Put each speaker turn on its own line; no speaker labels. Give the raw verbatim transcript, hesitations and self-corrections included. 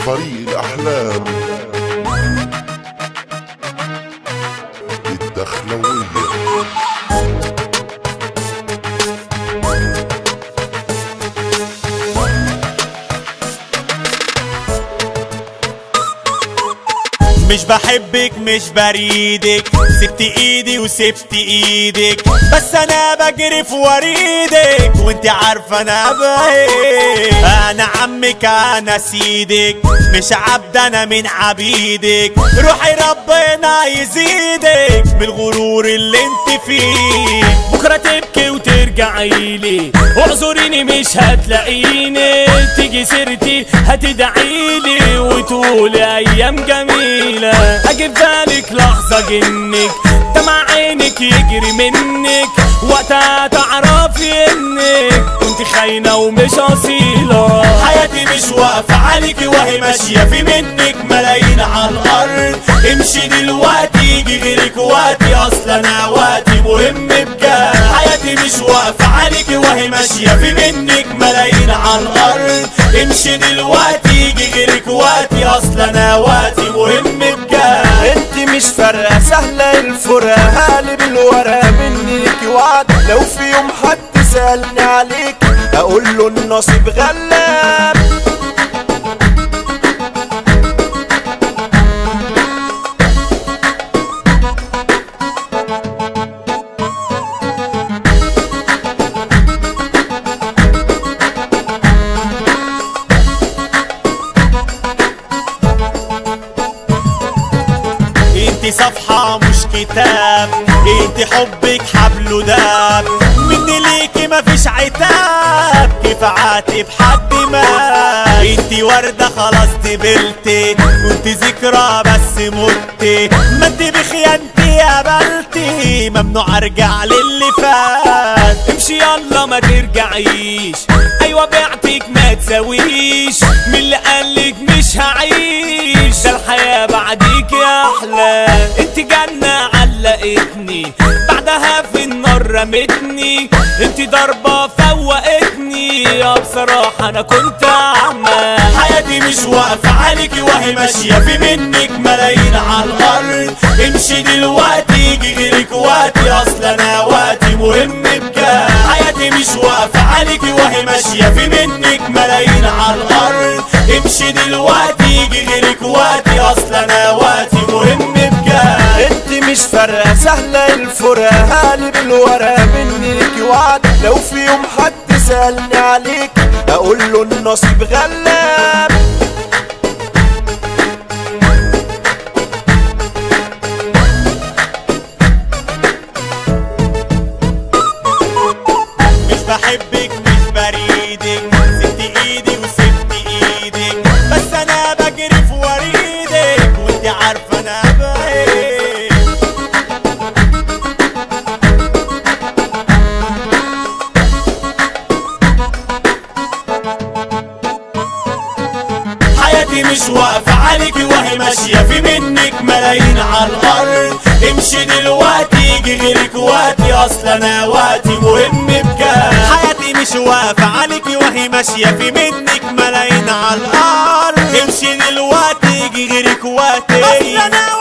فريق الأحلام الدخلوية.
مش بحبك مش بريدك، سبت ايدي وسبت ايدك، بس انا بجري في وريدك وانت عارفه انا بايه. انا عمك انا سيدك، مش عبد انا من عبيدك، روحي ربنا يزيدك بالغرور اللي انت فيه.
بكره تبكي وترجعيلي، اعذريني مش هتلاقيني، تيجي سيرتي هتدعيلي وتقولي ايام جميله. اجي في بالك لحظه جنك، دمع عينك يجري منك، وقتها تعرفي انك كنت خاينه ومش اصيله.
حياتي مش واقفه عليكي وهي ماشيه في منك ملايين على الارض. امشي دلوقتي يجي غيرك وقتي، اصلا انا وقتي مهم بجد. حياتي مش واقفه عليكي وهي ماشيه في منك ملايين على الارض. امشي دلوقتي يجي غيرك وقتي، اصلا انا وقتي مهم بجد.
انت مش فارقه سهله الفرقه، هقلب الورقه منك وعد. لو في يوم حد سألني عليك اقول له النصيب غلاب.
انت صفحة مش كتاب، انت حبك حبل وداب، مني ليكي مفيش عتاب، كيف عاتب حد ما. انت وردة خلاص دبلتي، كنت ذكرى بس متي، ما انت بخيانتي قبلتي، ممنوع ارجع للي فات.
امشي يلا ما ترجعيش، ايوه بعتك ما تساويش، من اللي قالك مش هعيش، ده الحياة بعديك يا احلى. انت جنة علقتني، بعدها في النار رمتني، انت ضربة فوقتني، يا بصراحة انا كنت اعمى.
حياتي مش واقفة عليكي وهي ماشية في منك ملايين على الارض. امشي دلوقتي يجي غيرك وقتي، اصلا انا وقتي مهم بجد. حياتي مش واقفة عليكي وهي ماشية في منك ملايين على الارض. امشي دلوقتي يجي غيرك وقتي، اصلا انا وقتي مهم بجد.
انت مش فارقه سهله الفرقه، هقلب الورقه منك وعد. لو في يوم حد سألني عليك اقول له النصيب غلاب.
مش بحبك مش بريدك، سبت ايدي وسبت ايدك، بس انا بجري في وريدك وانت عارفه انا بايه. حياتي مش واقفه عليكي وهي ماشيه في منك ملايين على الارض. امشي دلوقتي يجي غيرك وقتي، اصلا انا وقتي مهم بجد. حياتي مش واقفه عليكي وهي ماشيه في منك ملايين على الارض. امشي دلوقتي يجي غيرك وقتي، اصلا انا